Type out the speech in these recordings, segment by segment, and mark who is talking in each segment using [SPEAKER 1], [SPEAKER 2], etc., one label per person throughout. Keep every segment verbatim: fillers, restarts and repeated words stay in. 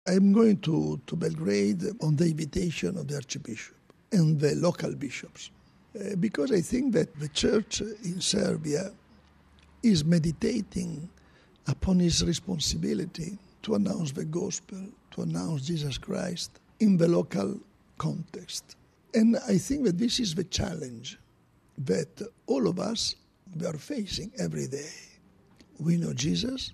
[SPEAKER 1] I'm going to, to Belgrade on the invitation of the Archbishop and the local bishops, uh, because I think that the Church in Serbia is meditating upon its responsibility to announce the gospel, to announce Jesus Christ in the local context. And I think that this is the challenge that all of us we are facing every day. We know Jesus,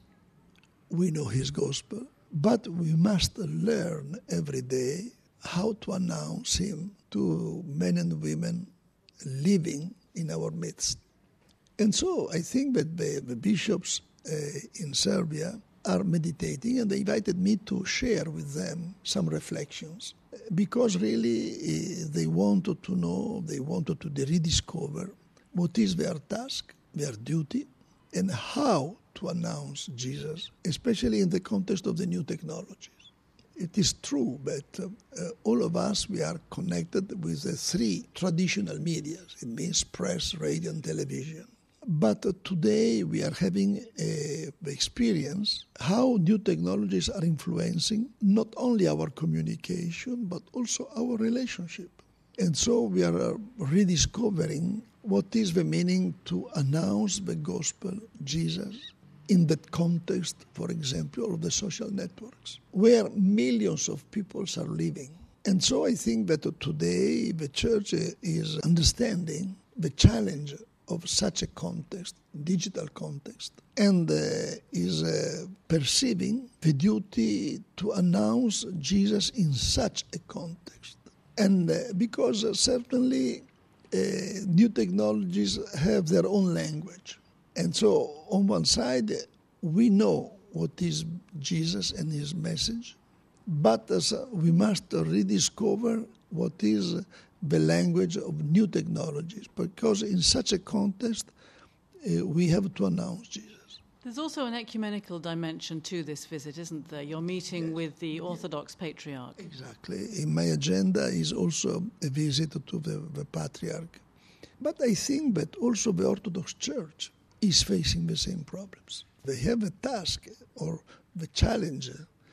[SPEAKER 1] we know his gospel, but we must learn every day how to announce him to men and women living in our midst. And so I think that the, the bishops uh, in Serbia are meditating, and they invited me to share with them some reflections, because really uh, they wanted to know, they wanted to rediscover what is their task, their duty, and how to announce Jesus, especially in the context of the new technologies. It is true that uh, uh, all of us, we are connected with the three traditional media. It means press, radio, and television. But uh, today we are having uh, the experience how new technologies are influencing not only our communication, but also our relationship. And so we are uh, rediscovering what is the meaning to announce the gospel, Jesus, in that context, for example, of the social networks, where millions of people are living. And so I think that today the Church is understanding the challenge of such a context, digital context, and uh, is uh, perceiving the duty to announce Jesus in such a context. And uh, because uh, certainly uh, new technologies have their own language. And so on one side, we know what is Jesus and his message, but as uh, we must rediscover what is the language of new technologies, because in such a context, uh, we have to announce Jesus.
[SPEAKER 2] There's also an ecumenical dimension to this visit, isn't there? You're meeting yes. with the Orthodox yes. Patriarch.
[SPEAKER 1] Exactly. In my agenda is also a visit to the, the Patriarch. But I think that also the Orthodox Church is facing the same problems. They have a task or the challenge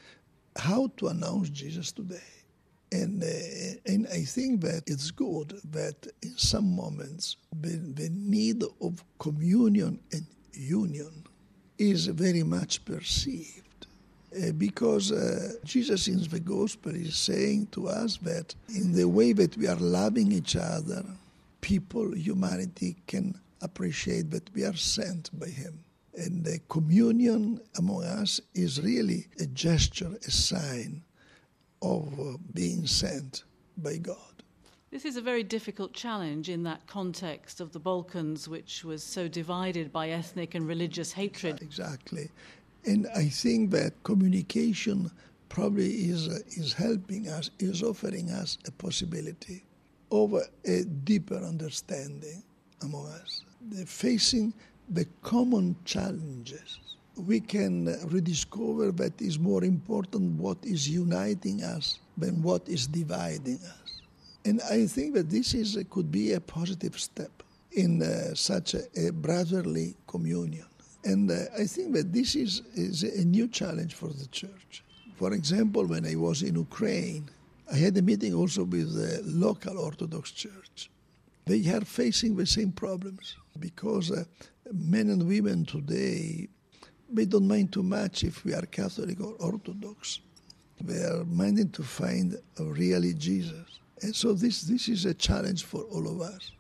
[SPEAKER 1] how to announce Jesus today. And, uh, and I think that it's good that in some moments the, the need of communion and union is very much perceived. Uh, because uh, Jesus in the Gospel is saying to us that in the way that we are loving each other, people, humanity can appreciate that we are sent by him. And the communion among us is really a gesture, a sign of uh, being sent by God.
[SPEAKER 2] This is a very difficult challenge in that context of the Balkans, which was so divided by ethnic and religious hatred.
[SPEAKER 1] Exactly. And I think that communication probably is, uh, is helping us, is offering us a possibility of a deeper understanding among us. The facing the common challenges, we can rediscover that is more important what is uniting us than what is dividing us. And I think that this is could be a positive step in uh, such a, a brotherly communion. And uh, I think that this is, is a new challenge for the Church. For example, when I was in Ukraine, I had a meeting also with the local Orthodox Church. They are facing the same problems because uh, men and women today, they don't mind too much if we are Catholic or Orthodox. They are minded to find really Jesus. And so this, this is a challenge for all of us.